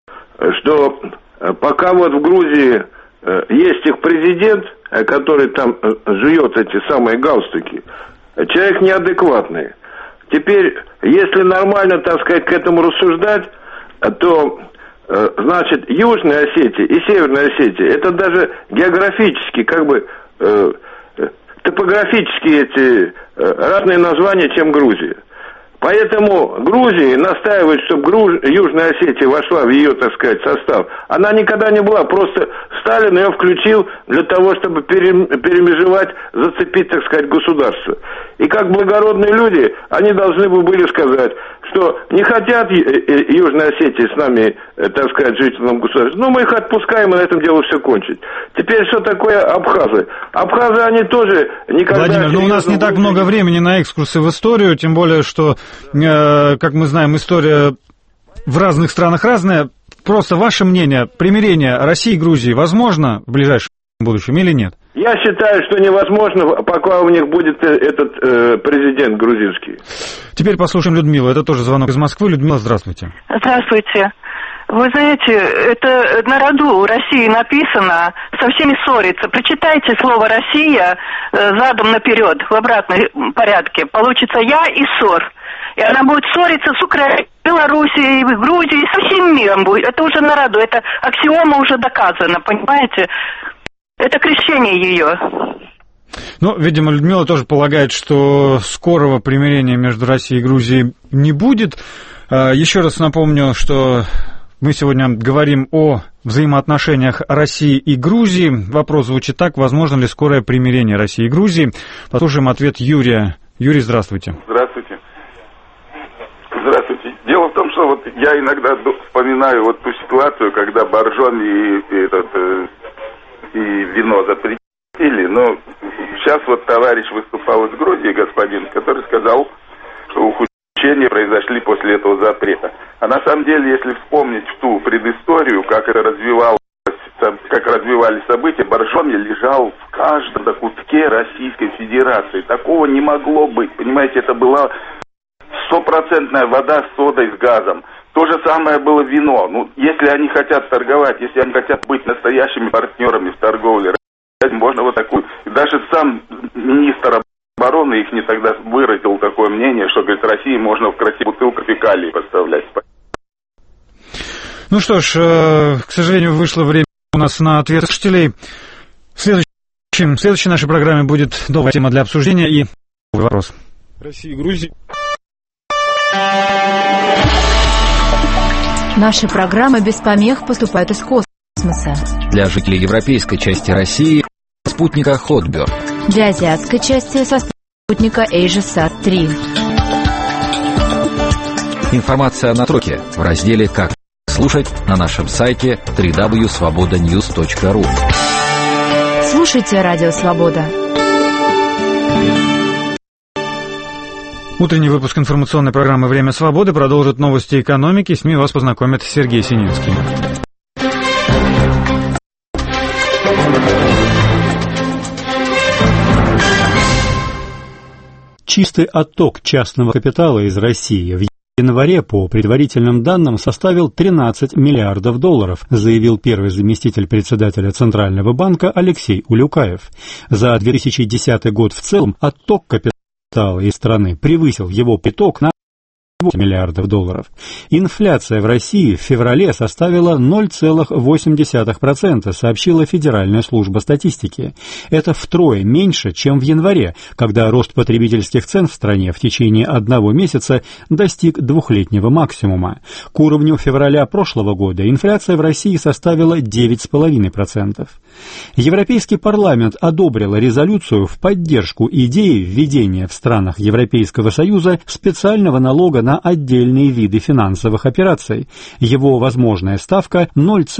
что пока вот в Грузии есть их президент, который там жует эти самые галстуки, человек неадекватный. Теперь, если нормально, так сказать, к этому рассуждать, то, значит, Южная Осетия и Северная Осетия, это даже географически, как бы, топографически эти разные названия, чем Грузия. Поэтому Грузия настаивает, чтобы Южная Осетия вошла в ее, так сказать, состав. Она никогда не была, просто Сталин ее включил для того, чтобы перемежевать, зацепить, так сказать, государство. И как благородные люди, они должны были сказать, что не хотят Южной Осетии с нами, так сказать, жить в одном государстве. Ну, мы их отпускаем, и на этом дело все кончить. Теперь что такое абхазы? Абхазы, они тоже никогда... Владимир, ну у нас не так много времени на экскурсы в историю, тем более, что, как мы знаем, история в разных странах разная. Просто ваше мнение, примирение России и Грузии возможно в ближайшем будущем или нет? Я считаю, что невозможно, пока у них будет этот президент грузинский. Теперь послушаем Людмилу. Это тоже звонок из Москвы. Людмила, здравствуйте. Здравствуйте. Вы знаете, это на роду России написано, со всеми ссорится. Прочитайте слово «Россия» задом наперед, в обратном порядке. Получится «я» и «ссор». И она будет ссориться с Украиной, Белоруссией, Грузией, со всем миром будет. Это уже на роду, это аксиома уже доказана, понимаете? Это крещение ее. Ну, видимо, Людмила тоже полагает, что скорого примирения между Россией и Грузией не будет. Еще раз напомню, что мы сегодня говорим о взаимоотношениях России и Грузии. Вопрос звучит так: возможно ли скорое примирение России и Грузии? Послушаем ответ Юрия. Юрий, здравствуйте. Здравствуйте. Здравствуйте. Дело в том, что вот я иногда вспоминаю вот ту ситуацию, когда боржоми и вино запретили, но сейчас вот товарищ выступал из Грузии, господин, который сказал, что ухудшения произошли после этого запрета. А на самом деле, если вспомнить ту предысторию, как это развивалось, как развивались события, боржоми лежал в каждом куске Российской Федерации. Такого не могло быть, понимаете, это была 100% вода с содой, с газом. То же самое было вино. Ну, если они хотят торговать, если они хотят быть настоящими партнерами в торговле, можно вот такую. И даже сам министр обороны их не тогда выразил такое мнение, что, говорит, России можно в красивую бутылку фекалий поставлять. Ну что ж, к сожалению, вышло время у нас на ответ слушателей. В следующей нашей программе будет новая тема для обсуждения и вопрос. Россия и Грузия. Наши программы без помех поступают из космоса. Для жителей европейской части России спутника Hotbird. Для азиатской части со спутника AsiaSat-3. Информация на сроке в разделе «Как слушать» на нашем сайте www.svobodanews.ru. Слушайте Радио Свобода. Утренний выпуск информационной программы «Время свободы» продолжит новости экономики. С ними вас познакомит Сергей Сининский. Чистый отток частного капитала из России в январе, по предварительным данным, составил $13 миллиардов, заявил первый заместитель председателя Центрального банка Алексей Улюкаев. За 2010 год в целом отток капитала из страны превысил его приток на миллиардов долларов. Инфляция в России в феврале составила 0,8%, сообщила Федеральная служба статистики. Это втрое меньше, чем в январе, когда рост потребительских цен в стране в течение одного месяца достиг двухлетнего максимума. К уровню февраля прошлого года инфляция в России составила 9,5%. Европейский парламент одобрил резолюцию в поддержку идеи введения в странах Европейского Союза специального налога на отдельные виды финансовых операций. Его возможная ставка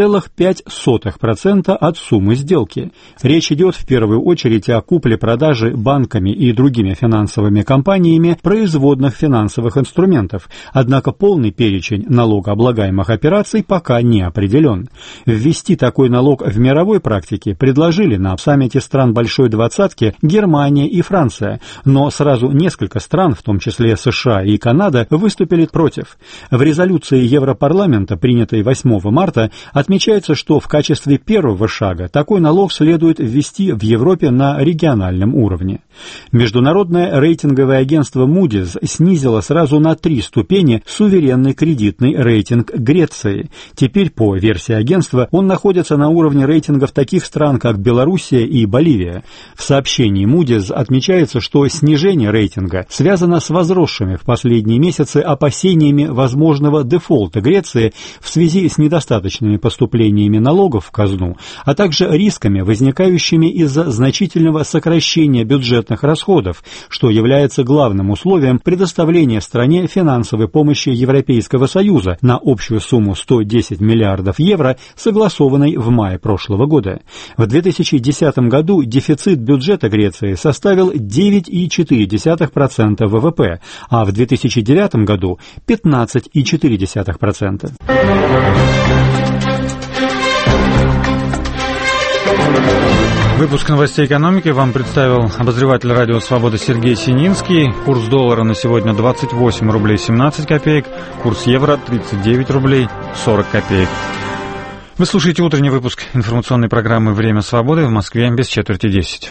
0,05% от суммы сделки. Речь идет в первую очередь о купле-продаже банками и другими финансовыми компаниями производных финансовых инструментов, однако полный перечень налогооблагаемых операций пока не определен. Ввести такой налог в мировой практике предложили на саммите стран Большой Двадцатки Германия и Франция, но сразу несколько стран, в том числе США и Канада, выступили против. В резолюции Европарламента, принятой 8 марта, отмечается, что в качестве первого шага такой налог следует ввести в Европе на региональном уровне. Международное рейтинговое агентство Moody's снизило сразу на 3 ступени суверенный кредитный рейтинг Греции. Теперь, по версии агентства, он находится на уровне рейтингов таких стран, как Белоруссия и Боливия. В сообщении Moody's отмечается, что снижение рейтинга связано с возросшими в последние месяцы опасениями возможного дефолта Греции в связи с недостаточными поступлениями налогов в казну, а также рисками, возникающими из-за значительного сокращения бюджетных расходов, что является главным условием предоставления стране финансовой помощи Европейского Союза на общую сумму 110 миллиардов евро, согласованной в мае прошлого года. В 2010 году дефицит бюджета Греции составил 9,4% ВВП, а в 2009 году 15,4%. Выпуск новостей экономики вам представил обозреватель радио «Свобода» Сергей Сининский. Курс доллара на сегодня 28 рублей 17 копеек, курс евро 39 рублей 40 копеек. Вы слушаете утренний выпуск информационной программы «Время свободы» в Москве без четверти 10.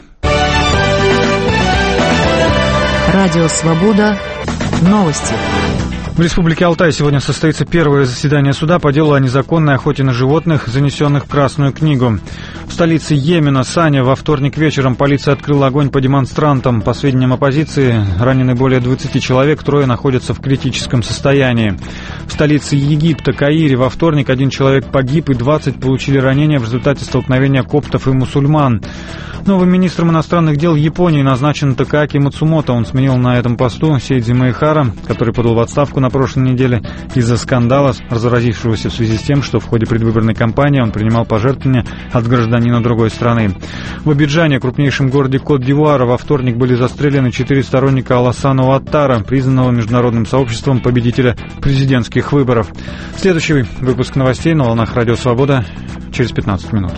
Радио «Свобода». Новости. В Республике Алтай сегодня состоится первое заседание суда по делу о незаконной охоте на животных, занесенных в Красную книгу. В столице Йемена, Сане, во вторник вечером полиция открыла огонь по демонстрантам. По сведениям оппозиции, ранены более 20 человек, 3 находятся в критическом состоянии. В столице Египта, Каире, во вторник 1 человек погиб и 20 получили ранения в результате столкновения коптов и мусульман. Новым министром иностранных дел Японии назначен Такааки Мацумото. Он сменил на этом посту Сейдзи Мэйхара, который подал в отставку на прошлой неделе из-за скандала, разразившегося в связи с тем, что в ходе предвыборной кампании он принимал пожертвования от гражданина другой страны. В Абиджане, крупнейшем городе Кот-д'Ивуара, во вторник были застрелены 4 сторонника Алассана Уаттара, признанного международным сообществом победителя президентских выборов. Следующий выпуск новостей на волнах Радио Свобода через 15 минут.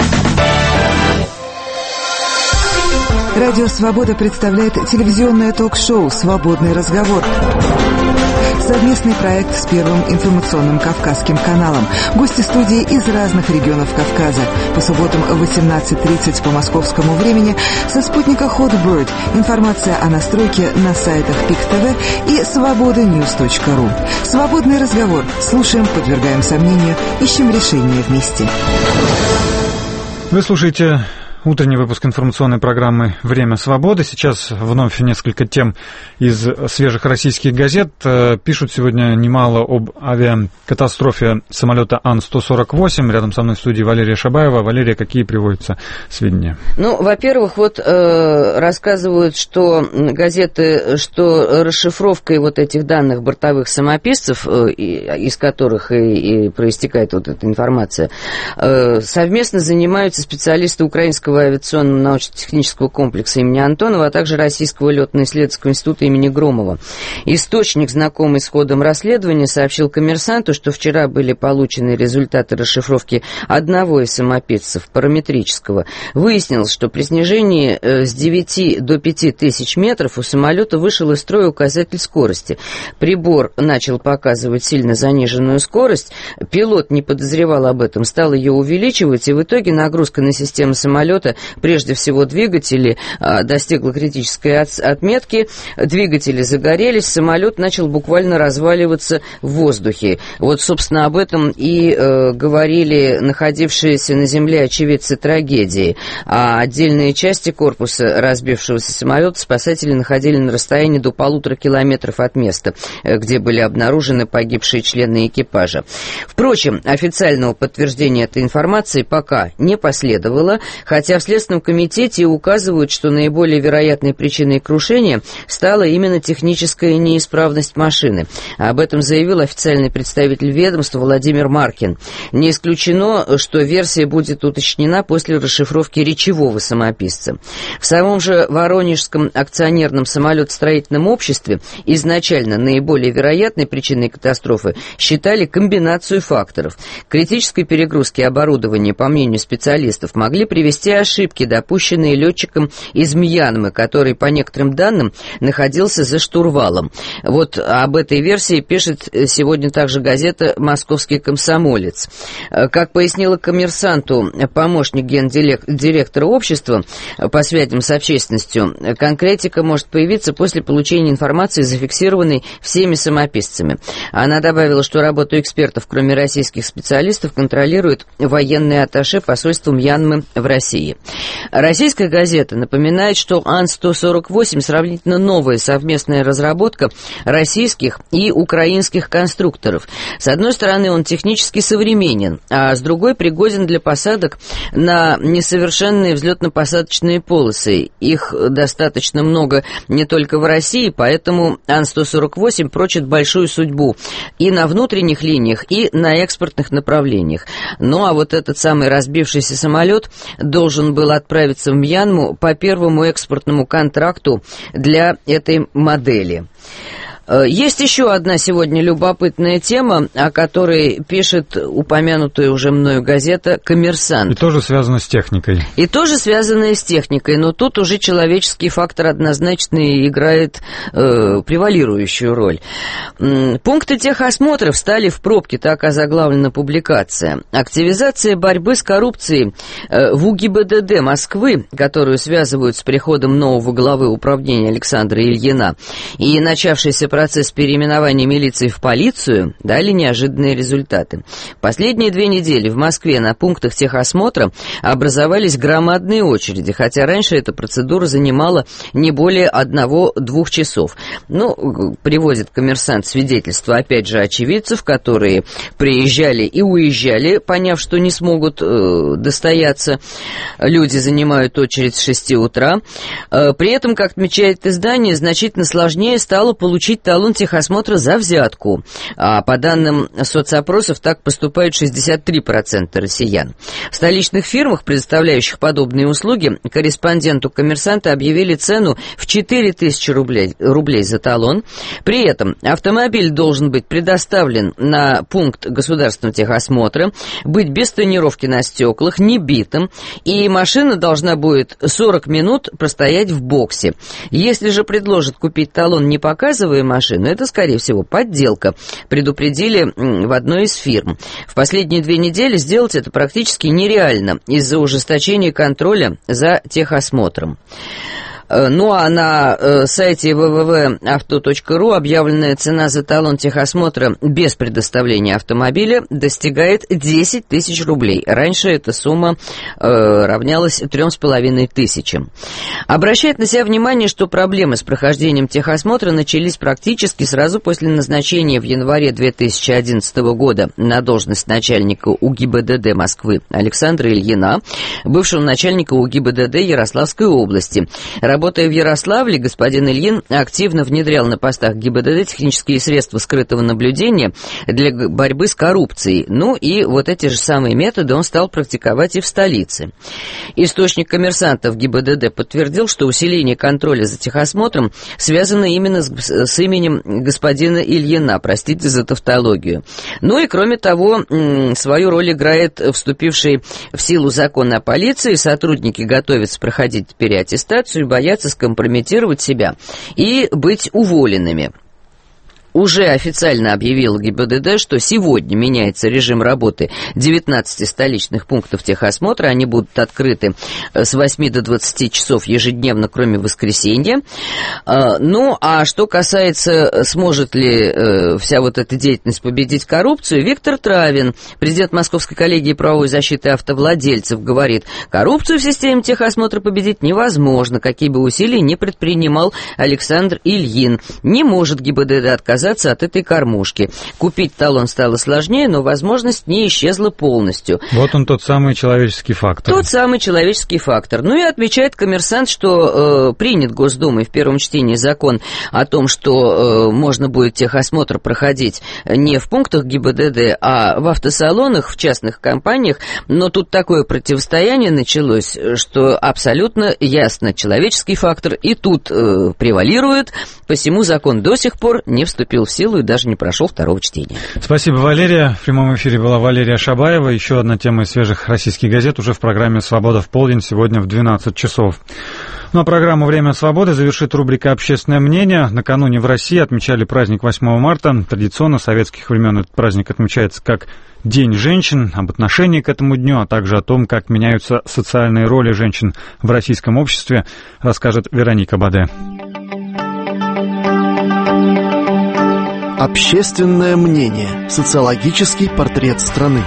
Радио «Свобода» представляет телевизионное ток-шоу «Свободный разговор». Совместный проект с Первым информационным Кавказским каналом. Гости студии из разных регионов Кавказа. По субботам в 18:30 по московскому времени со спутника Hot Bird. Информация о настройке на сайтах ПИК-ТВ и свободаnews.ру. Свободный разговор. Слушаем, подвергаем сомнению, ищем решения вместе. Вы слушаете утренний выпуск информационной программы «Время свободы». Сейчас вновь несколько тем из свежих российских газет. Пишут сегодня немало об авиакатастрофе самолета Ан-148. Рядом со мной в студии Валерия Шабаева. Валерия, какие приводятся сведения? Ну, во-первых, вот рассказывают, что газеты, что расшифровкой вот этих данных бортовых самописцев, из которых и проистекает вот эта информация, совместно занимаются специалисты Украинского авиационного научно-технического комплекса имени Антонова, а также Российского летно-исследовательского института имени Громова. Источник, знакомый с ходом расследования, сообщил «Коммерсанту», что вчера были получены результаты расшифровки одного из самописцев, параметрического. Выяснилось, что при снижении с 9 до 5 тысяч метров у самолета вышел из строя указатель скорости. Прибор начал показывать сильно заниженную скорость, пилот не подозревал об этом, стал ее увеличивать, и в итоге нагрузка на систему самолета самолета, прежде всего двигатели, достигла критической отметки, двигатели загорелись, самолет начал буквально разваливаться в воздухе. Вот, собственно, об этом и говорили находившиеся на земле очевидцы трагедии. А отдельные части корпуса разбившегося самолета спасатели находили на расстоянии до 1,5 километров от места, где были обнаружены погибшие члены экипажа. Впрочем, официального подтверждения этой информации пока не последовало, хотя в Следственном комитете указывают, что наиболее вероятной причиной крушения стала именно техническая неисправность машины. Об этом заявил официальный представитель ведомства Владимир Маркин. Не исключено, что версия будет уточнена после расшифровки речевого самописца. В самом же Воронежском акционерном самолетостроительном обществе изначально наиболее вероятной причиной катастрофы считали комбинацию факторов. К критической перегрузке оборудования, по мнению специалистов, могли привести ошибки, допущенные летчиком из Мьянмы, который, по некоторым данным, находился за штурвалом. Вот об этой версии пишет сегодня также газета «Московский комсомолец». Как пояснила «Коммерсанту» помощник гендиректора общества по связям с общественностью, конкретика может появиться после получения информации, зафиксированной всеми самописцами. Она добавила, что работу экспертов, кроме российских специалистов, контролирует военный атташе посольства Мьянмы в России. Российская газета напоминает, что Ан-148 сравнительно новая совместная разработка российских и украинских конструкторов. С одной стороны, он технически современен, а с другой пригоден для посадок на несовершенные взлетно-посадочные полосы. Их достаточно много не только в России, поэтому Ан-148 прочит большую судьбу и на внутренних линиях, и на экспортных направлениях. Ну а вот этот самый разбившийся самолет должен был отправиться в Мьянму по первому экспортному контракту для этой модели. Есть еще одна сегодня любопытная тема, о которой пишет упомянутая уже мною газета «Коммерсант». И тоже связана с техникой. И тоже связанная с техникой, но тут уже человеческий фактор однозначно играет превалирующую роль. Пункты техосмотров стали в пробке, так озаглавлена публикация. Активизация борьбы с коррупцией в УГИБДД Москвы, которую связывают с приходом нового главы управления Александра Ильина, и начавшийся процесс переименования милиции в полицию, дали неожиданные результаты. Последние 2 недели в Москве на пунктах техосмотра образовались громадные очереди, хотя раньше эта процедура занимала не более 1-2 часов. Ну, приводит «Коммерсант» свидетельства, опять же, очевидцев, которые приезжали и уезжали, поняв, что не смогут достояться. Люди занимают очередь с 6 утра. При этом, как отмечает издание, значительно сложнее стало получить талон техосмотра за взятку. А по данным соцопросов, так поступают 63% россиян. В столичных фирмах, предоставляющих подобные услуги, корреспонденту «Коммерсанта» объявили цену в 4000 рублей за талон. При этом автомобиль должен быть предоставлен на пункт государственного техосмотра, быть без тонировки на стеклах, не битым, и машина должна будет 40 минут простоять в боксе. Если же предложат купить талон, не показывая машину, это, скорее всего, подделка, предупредили в одной из фирм. В последние 2 недели сделать это практически нереально из-за ужесточения контроля за техосмотром. Ну а на сайте www.auto.ru объявленная цена за талон техосмотра без предоставления автомобиля достигает 10 тысяч рублей. Раньше эта сумма равнялась 3500. Обращает на себя внимание, что проблемы с прохождением техосмотра начались практически сразу после назначения в январе 2011 года на должность начальника УГИБДД Москвы Александра Ильина, бывшего начальника УГИБДД Ярославской области. Работая в Ярославле, господин Ильин активно внедрял на постах ГИБДД технические средства скрытого наблюдения для борьбы с коррупцией. Ну и вот эти же самые методы он стал практиковать и в столице. Источник «Коммерсанта» в ГИБДД подтвердил, что усиление контроля за техосмотром связано именно с именем господина Ильина, простите за тавтологию. Ну и кроме того, свою роль играет вступивший в силу закон о полиции. Сотрудники готовятся проходить переаттестацию и боятся скомпрометировать себя и быть уволенными. уже официально объявила ГИБДД, что сегодня меняется режим работы 19 столичных пунктов техосмотра. Они будут открыты с 8 до 20 часов ежедневно, кроме воскресенья. Ну, а что касается, сможет ли вся вот эта деятельность победить коррупцию, Виктор Травин, президент Московской коллегии правовой защиты автовладельцев, говорит, коррупцию в системе техосмотра победить невозможно, какие бы усилия ни предпринимал Александр Ильин. Не может ГИБДД отказаться от этой кормушки. Купить талон стало сложнее, но возможность не исчезла полностью. Вот он, тот самый человеческий фактор. Тот самый человеческий фактор. Ну и отмечает «Коммерсант», что принят Госдумой в первом чтении закон о том, что можно будет техосмотр проходить не в пунктах ГИБДД, а в автосалонах, в частных компаниях. Но тут такое противостояние началось, что абсолютно ясно, человеческий фактор и тут превалирует, посему закон до сих пор не вступил в силу и даже не прошел второго чтения. Спасибо, Валерия. В прямом эфире была Валерия Шабаева. Еще одна тема из свежих российских газет уже в программе «Свобода в полдень» сегодня в 12 часов. Ну а программу «Время свободы» завершит рубрика «Общественное мнение». Накануне в России отмечали праздник 8 марта. Традиционно с советских времен этот праздник отмечается как День женщин. Об отношении к этому дню, а также о том, как меняются социальные роли женщин в российском обществе, расскажет Вероника Баде. Общественное мнение. Социологический портрет страны.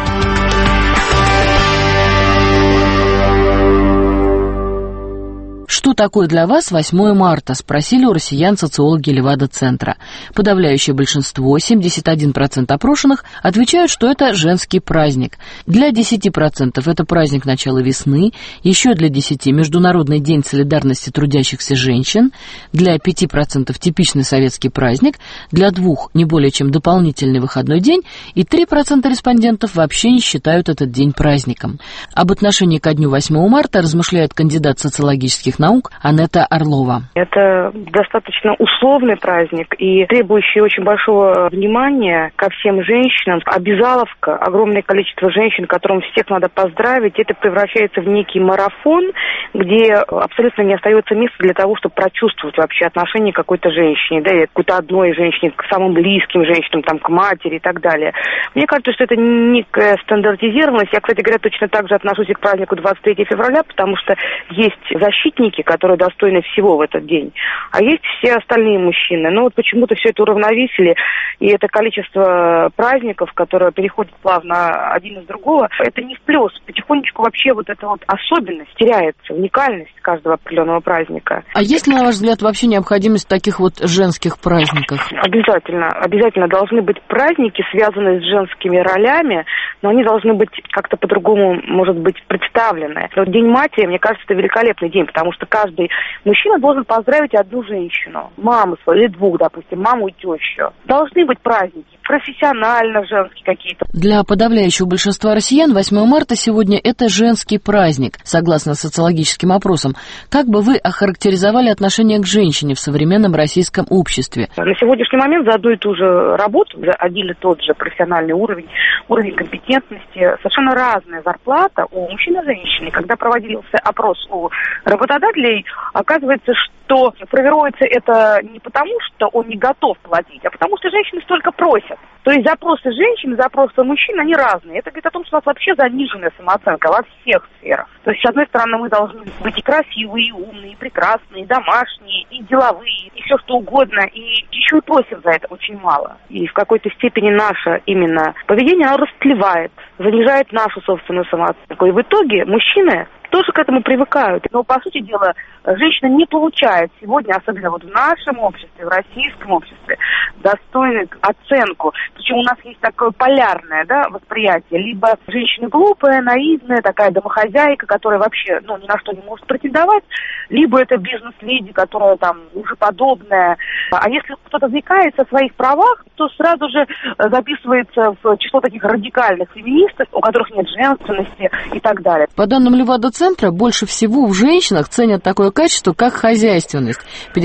Что такое для вас 8 марта? Спросили у россиян социологи Левада-центра. Подавляющее большинство, 71% опрошенных, отвечают, что это женский праздник. Для 10% это праздник начала весны, еще для 10% Международный день солидарности трудящихся женщин, для 5% типичный советский праздник, для 2% не более чем дополнительный выходной день, и 3% респондентов вообще не считают этот день праздником. Об отношении ко дню 8 марта размышляет кандидат социологических наук Анетта Орлова. Это достаточно условный праздник и требующий очень большого внимания ко всем женщинам. Обязаловка, огромное количество женщин, которым всех надо поздравить, это превращается в некий марафон, где абсолютно не остается места для того, чтобы прочувствовать вообще отношение к какой-то женщине, да, и какой-то одной женщине, к самым близким женщинам, там, к матери и так далее. Мне кажется, что это некая стандартизированность. Я, кстати говоря, точно так же отношусь и к празднику 23 февраля, потому что есть защитники, которые достойны всего в этот день, а есть все остальные мужчины. Но вот почему-то все это уравновесили, и это количество праздников, которое переходит плавно один из другого, это не в плюс. Потихонечку вообще вот эта вот особенность теряется, уникальность каждого определенного праздника. А есть ли, на ваш взгляд, вообще необходимость в таких вот женских праздниках? Обязательно должны быть праздники, связанные с женскими ролями, но они должны быть как-то по-другому, может быть, представлены. Но День матери, мне кажется, это великолепный день, потому что каждый мужчина должен поздравить одну женщину, маму свою или двух, допустим, маму и тещу. Должны быть праздники, профессионально женские какие-то. Для подавляющего большинства россиян 8 марта сегодня это женский праздник, согласно социологическим опросам. Как бы вы охарактеризовали отношение к женщине в современном российском обществе? На сегодняшний момент за одну и ту же работу, за один и тот же профессиональный уровень компетентности, совершенно разная зарплата у мужчин и женщин. Когда проводился опрос у работодателей, оказывается, что формируется это не потому, что он не готов платить, а потому что женщины столько просят. То есть запросы женщин и запросы мужчин, они разные. Это говорит о том, что у нас вообще заниженная самооценка во всех сферах. То есть, с одной стороны, мы должны быть и красивые, и умные, и прекрасные, и домашние, и деловые, и все что угодно. И еще и просим за это очень мало. И в какой-то степени наше именно поведение, оно растлевает, занижает нашу собственную самооценку. И в итоге мужчины тоже к этому привыкают. Но, по сути дела, женщина не получает сегодня, особенно вот в нашем обществе, в российском обществе, достойную оценку. Причем у нас есть такое полярное, да, восприятие. Либо женщина глупая, наивная, такая домохозяйка, которая вообще, ни на что не может претендовать, либо это бизнес-леди, которая там уже подобная. А если кто-то заикается о своих правах, то сразу же записывается в число таких радикальных феминисток, у которых нет женственности и так далее. По данным Левада-центра, больше всего в женщинах ценят такое качество, как хозяйственность.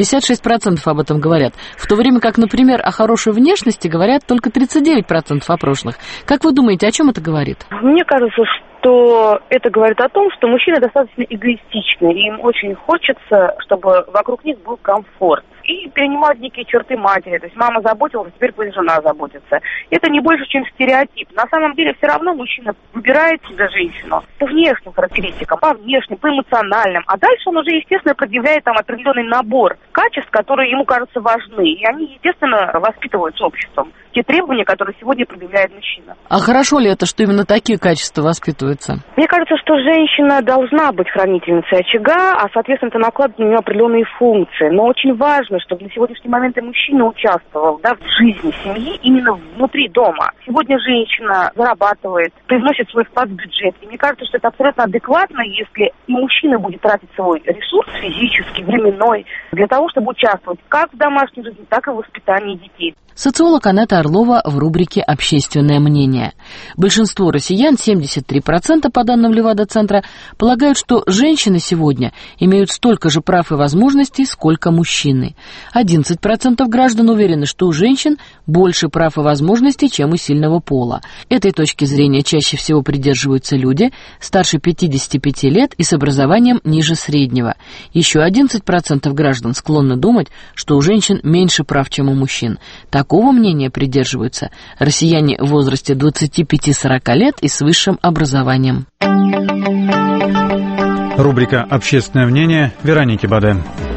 56% об этом говорят. В то время как, например, о хорошей внешности говорят только 39% опрошенных. Как вы думаете, о чем это говорит? Мне кажется, что это говорит о том, что мужчины достаточно эгоистичны, и им очень хочется, чтобы вокруг них был комфорт. и перенимают некие черты матери. То есть мама заботилась, теперь пусть жена заботится. Это не больше, чем стереотип. На самом деле все равно мужчина выбирает себе женщину по внешним характеристикам, по внешним, по эмоциональным. А дальше он уже, естественно, предъявляет там определенный набор качеств, которые ему кажутся важны. И они, естественно, воспитываются обществом. Те требования, которые сегодня предъявляет мужчина. А хорошо ли это, что именно такие качества воспитываются? Мне кажется, что женщина должна быть хранительницей очага, а, соответственно, это накладывает на нее определенные функции. Но очень важно, чтобы на сегодняшний момент и мужчина участвовал, да, в жизни семьи именно внутри дома. Сегодня женщина зарабатывает, привносит свой вклад в бюджет. И мне кажется, что это абсолютно адекватно, если и мужчина будет тратить свой ресурс физический, временной, для того, чтобы участвовать как в домашней жизни, так и в воспитании детей. Социолог Анетта Орлова в рубрике «Общественное мнение». Большинство россиян, 73% по данным Левада-центра, полагают, что женщины сегодня имеют столько же прав и возможностей, сколько мужчины. 11% граждан уверены, что у женщин больше прав и возможностей, чем у сильного пола. Этой точки зрения чаще всего придерживаются люди старше 55 лет и с образованием ниже среднего. Еще 11% граждан склонны думать, что у женщин меньше прав, чем у мужчин. Такого мнения придерживаются россияне в возрасте 25-40 лет и с высшим образованием. Рубрика «Общественное мнение» Вероники Баде.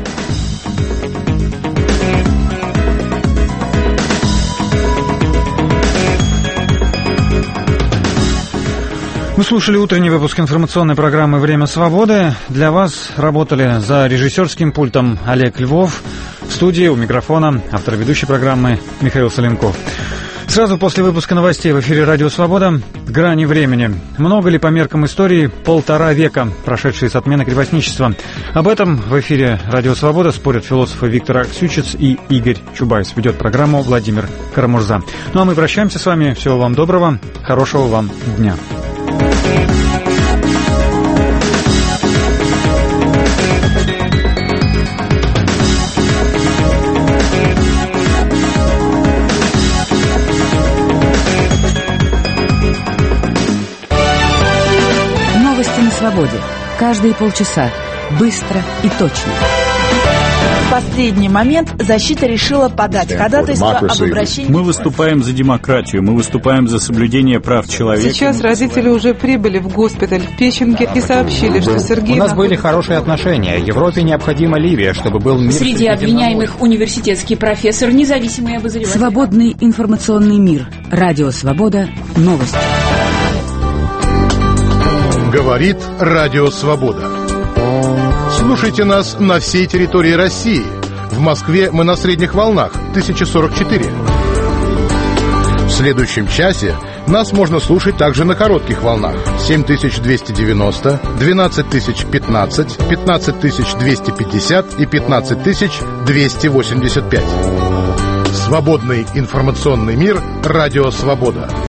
Вы слушали утренний выпуск информационной программы «Время свободы». Для вас работали за режиссерским пультом Олег Львов. В студии у микрофона автор ведущей программы Михаил Соленков. Сразу после выпуска новостей в эфире «Радио Свобода» «Грани времени». Много ли по меркам истории 1,5 века, прошедшие с отмены крепостничества? Об этом в эфире «Радио Свобода» спорят философы Виктор Аксючиц и Игорь Чубайс. Ведет программу Владимир Карамурза. Ну а мы прощаемся с вами. Всего вам доброго, хорошего вам дня. Новости на свободе. Каждые полчаса. Быстро и точно. В последний момент защита решила подать ходатайство об обращении... Мы выступаем за демократию, мы выступаем за соблюдение прав человека. Сейчас родители уже прибыли в госпиталь в Печенге и сообщили, что Сергей... У нас были хорошие отношения. Европе необходима Ливия, чтобы был мир... Среди обвиняемых университетский профессор, независимый обозреватель. Свободный информационный мир. Радио Свобода. Новости. Говорит Радио Свобода. Слушайте нас на всей территории России. В Москве мы на средних волнах 1044. В следующем часе нас можно слушать также на коротких волнах 7290, 12015, 15250 и 15285. Свободный информационный мир. Радио Свобода.